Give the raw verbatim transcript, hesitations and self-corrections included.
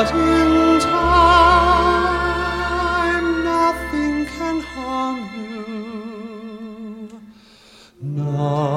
But in time, nothing can harm you. No.